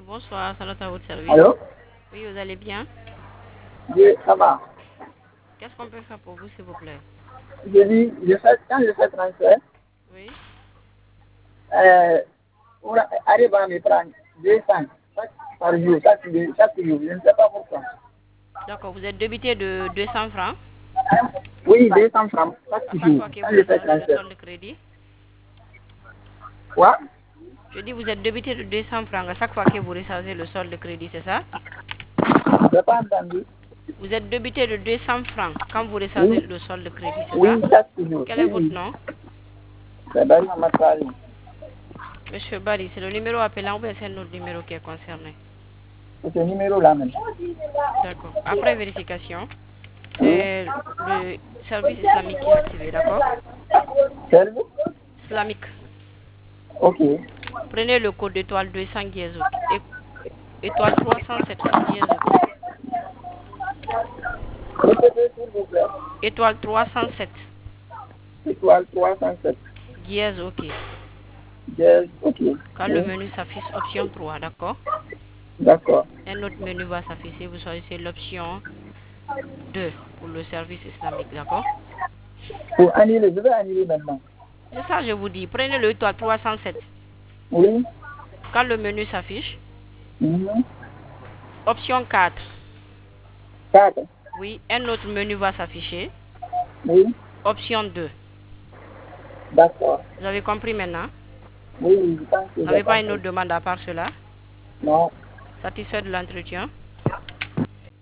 bonsoir, salut à votre service. Allô? Oui, vous allez bien? Oui, ça va. Qu'est-ce qu'on peut faire pour vous, s'il vous plaît? Je dis, quand je fais transfert, Oui. on arrive à me prendre 200 par jour, chaque jour. Je ne sais pas pourquoi. D'accord, vous êtes débité de 200 francs Oui, 200 francs à chaque chaque jour, fois que quand vous je fais rechargez le transfert. solde de crédit. Quoi? Je dis, vous êtes débité de 200 francs à chaque fois que vous rechargez le solde de crédit, c'est ça? Je n'ai pas entendu. Vous êtes débité de 200 francs quand vous rechargez Oui, le solde de crédit, c'est ça? oui, chaque jour. Quel est Oui, votre oui. nom? C'est Barry Mamasali. Monsieur Barry, c'est le numéro appelant ou bien c'est notre numéro qui est concerné? C'est ce numéro-là même. D'accord. Après vérification, Oui. c'est le service islamique qui est activé, d'accord? Serve? Islamique. Ok. Prenez le code étoile 200 dièse OK. Étoile 307 dièse OK. Répétez s'il vous plaît. Étoile 307 Étoile 307. dièse OK. Yes, ok. Quand le Oui. menu s'affiche option 3, d'accord? D'accord. Un autre menu va s'afficher, vous choisissez l'option 2 pour le service islamique, d'accord? Pour annuler, je vais annuler maintenant. C'est ça, je vous dis. Prenez le étoile 307. Oui. Quand le menu s'affiche, Mhm. option 4. 4. Oui, un autre menu va s'afficher. Oui. Option 2. D'accord. Vous avez compris maintenant? Oui, je pense que Vous j'ai n'avez pas une compris. autre demande à part cela? Non. Satisfait de l'entretien?